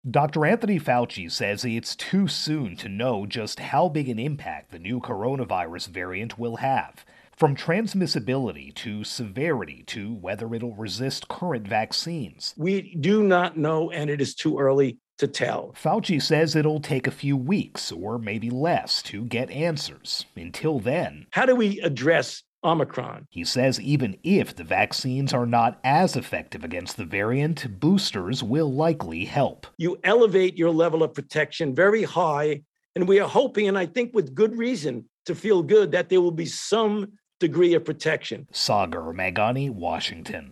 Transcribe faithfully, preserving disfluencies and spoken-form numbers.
Doctor Anthony Fauci says it's too soon to know just how big an impact the new coronavirus variant will have, from transmissibility to severity to whether it'll resist current vaccines. We do not know, and it is too early to tell. Fauci says it'll take a few weeks or maybe less to get answers. Until then, how do we address Omicron? He says even if the vaccines are not as effective against the variant, boosters will likely help. You elevate your level of protection very high, and we are hoping, and I think with good reason to feel good, that there will be some degree of protection. Sagar Meghani, Washington.